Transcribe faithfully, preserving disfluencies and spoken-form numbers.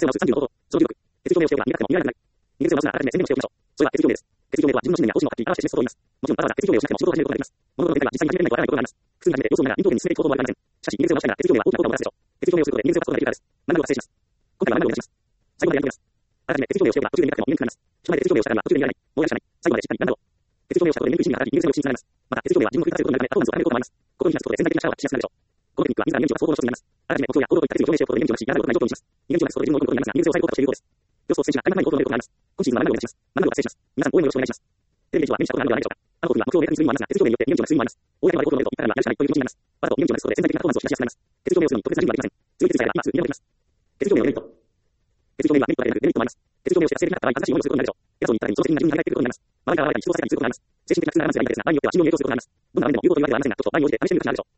性を直すさんじゅうの方法、その記録、手続き表明をしておけば見なくても見られない。逃げ癖を直すなら改めて宣言をしておきましょう。それは手続き表明です。手続き表明は自分の信念や方針をはっきり表して示すことを言います。もちろんわざわざ手続き表明をしなくても仕事を始めることができます。物事の展開は実際に始めないとわからないことがあります。普通に始めて様子を見ながら臨機応変に進めていく方法もありません。しかし、逃げ癖を直したいなら手続き表明は大きな効果をもたらすでしょう。手続き表明をすることで逃げ癖を出すことができるからです。学ぶを達成します。今回は学ぶをお願いします。最後までやってみます。あらかじめ手続き表明をしておけば途中で見なくても見抜きになります。人前で手続き表明をしたから途中で見られない。もうやるしかない。最後までしっかり学ぶを。手続き表明をしたことで免許試験が上がり、逃げ癖を禁止になります。また、手続き表明は自分を振り出せることになるため、パフォーマンスを上げることもあります。ここに話すことで潜在的な力を発揮しやすくなるでしょう。ここに話すことで潜在的な力を発揮しやすくなるでしょう。あらかじめ目標や行動といった手続きを表明しておくことで免許が下がることがあります。ない状況にします。逃げ道をなくすことで自分の動くことになりますが、逃げ癖を抑えることをしていることです。予想選手が開幕前に行動を上げることがあります。今シーズンは学ぶをお願いします。学ぶを達成します。皆さん応援よろしくお願いします。テレビでは免許したことがあるのではないでしょうか。あの時は目標を明確にする意味もありますが、手続き表明によって逃げ道をなくす意味もあります。公に悪いことを述べると言ったらやるしかないという気持ちになります。わざと逃げ道をなくすことで潜在的なパフォーマンスをしやすくなります。手続き表明をするのに特別な準備はできません。強い決意さえあれば今すぐ見守ります。手続き表明のメリット。手続き表明はメリットだけでなくデメリットもあります。手続き表明をして正義なった場合、恥ずかしい思いをすることになるでしょう。偉そうに言ったら自己責任が自分に働いていることになります。周りからは誰かに人をされたりすることになります。精神的な苦痛がありますがいいですが、場合によっては治療に影響することになります。どんな場面でも言うことを言われてはありませんが、ちょっと場合に応じて試してみることになるでしょう。